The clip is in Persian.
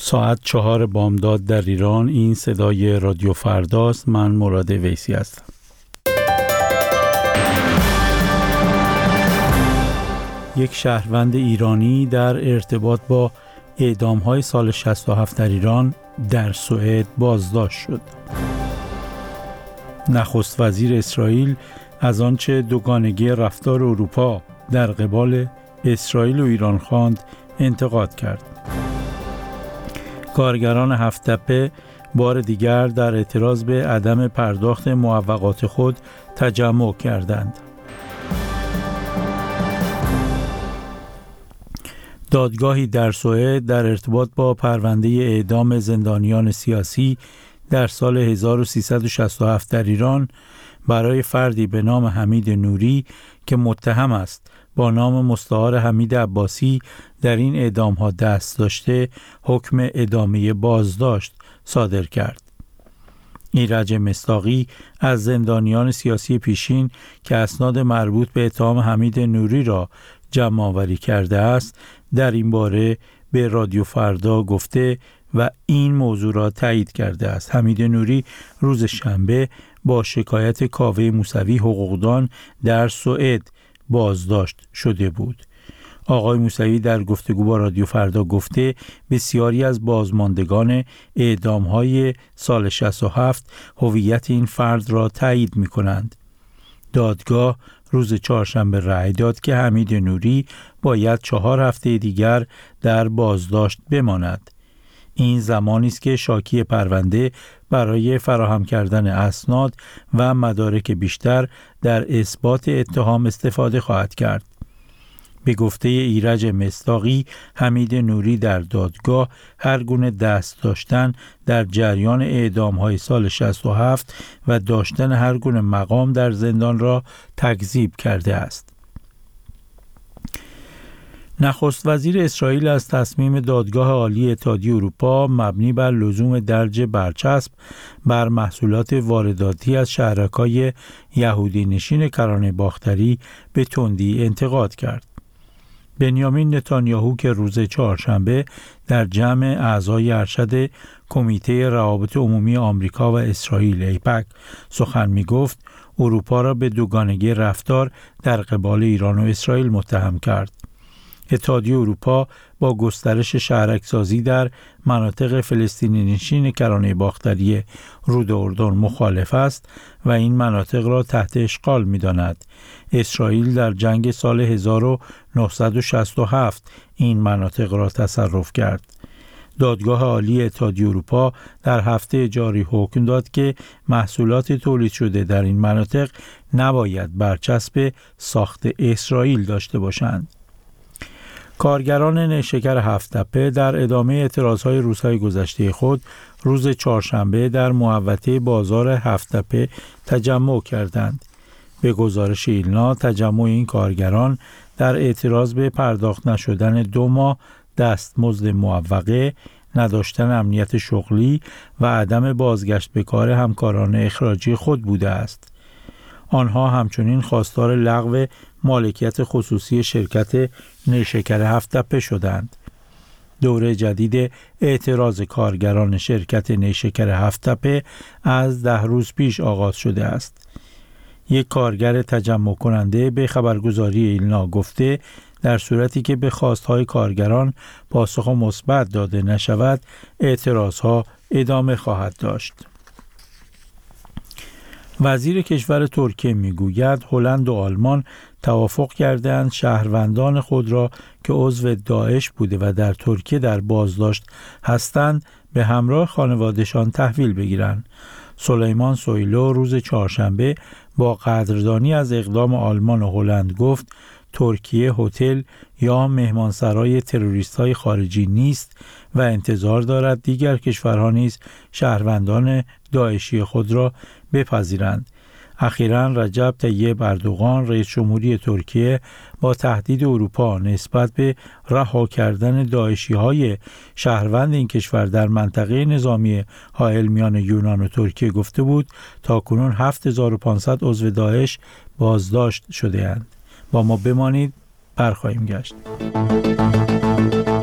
ساعت 4 بامداد در ایران. این صدای رادیو فرداست. من مراد ویسی هستم. یک شهروند ایرانی در ارتباط با اعدام‌های سال 67 در ایران در سوئد بازداشت شد. نخست وزیر اسرائیل از آنچه دوگانگی رفتار اروپا در قبال اسرائیل و ایران خواند انتقاد کرد. کارگران هفت‌تپه بار دیگر در اعتراض به عدم پرداخت معوقات خود تجمع کردند. دادگاهی در سوئد در ارتباط با پرونده اعدام زندانیان سیاسی در سال 1367 در ایران برای فردی به نام حمید نوری که متهم است با نام مستعار حمید عباسی در این اعدام‌ها دست داشته حکم ادامه بازداشت صادر کرد. ایرج مصداقی از زندانیان سیاسی پیشین که اسناد مربوط به اتهام حمید نوری را جمع آوری کرده است در این باره به رادیو فردا گفته و این موضوع را تایید کرده است. حمید نوری روز شنبه با شکایت کاوه موسوی حقوقدان در سوئد بازداشت شده بود. آقای موسوی در گفتگو با رادیو فردا گفته بسیاری از بازماندگان اعدام‌های سال 67 هویت این فرد را تایید می‌کنند. دادگاه روز چهارشنبه رأی داد که حمید نوری باید 4 هفته دیگر در بازداشت بماند. این زمانی است که شاکی پرونده برای فراهم کردن اسناد و مدارک بیشتر در اثبات اتهام استفاده خواهد کرد. به گفته ایرج مصداقی، حمید نوری در دادگاه هر گونه دست داشتن در جریان اعدام‌های سال 67 و داشتن هر گونه مقام در زندان را تکذیب کرده است. نخست وزیر اسرائیل از تصمیم دادگاه عالی اتحادیه اروپا مبنی بر لزوم درج برچسب بر محصولات وارداتی از شهرک‌های یهودی نشین کرانه باختری به تندی انتقاد کرد. بنیامین نتانیاهو که روز چهارشنبه در جمع اعضای ارشد کمیته روابط عمومی آمریکا و اسرائیل ایپک سخن می‌گفت، اروپا را به دوگانگی رفتار در قبال ایران و اسرائیل متهم کرد. اتحادیه اروپا با گسترش شهرک‌سازی در مناطق فلسطینی نشین کرانه باختری رود اردن مخالف است و این مناطق را تحت اشغال می‌داند. اسرائیل در جنگ سال 1967 این مناطق را تصرف کرد. دادگاه عالی اتحادیه اروپا در هفته جاری حکم داد که محصولات تولید شده در این مناطق نباید برچسب ساخت اسرائیل داشته باشند. کارگران نیشکر هفت‌تپه در ادامه اعتراضهای روزهای گذشته خود روز چهارشنبه در محوطه بازار هفت‌تپه تجمع کردند. به گزارش ایلنا، تجمع این کارگران در اعتراض به پرداخت نشدن 2 ماه دستمزد معوقه، نداشتن امنیت شغلی و عدم بازگشت به کار همکاران اخراجی خود بوده است. آنها همچنین خواستار لغو مالکیت خصوصی شرکت نیشکر هفت‌تپه شدند. دوره جدید اعتراض کارگران شرکت نیشکر هفت‌تپه از 10 روز پیش آغاز شده است. یک کارگر تجمع کننده به خبرگزاری ایلنا گفته در صورتی که به خواستهای کارگران پاسخ مثبت داده نشود، اعتراضها ادامه خواهد داشت. وزیر کشور ترکیه میگوید هلند و آلمان توافق کردند شهروندان خود را که عضو داعش بوده و در ترکیه در بازداشت هستند به همراه خانواده‌شان تحویل بگیرند. سلیمان سویلو روز چهارشنبه با قدردانی از اقدام آلمان و هلند گفت ترکیه هتل یا مهمانسرای تروریست‌های خارجی نیست و انتظار دارد دیگر کشورها نیز شهروندان داعشی خود را بپذیرند. اخیراً رجب طیب اردوغان رئیس جمهوری ترکیه با تهدید اروپا نسبت به رها کردن داعشی‌های شهروند این کشور در منطقه نظامی حائل میان یونان و ترکیه گفته بود تاکنون 7500 عضو داعش بازداشت شده‌اند. با ما بمانید، برخواهیم گشت.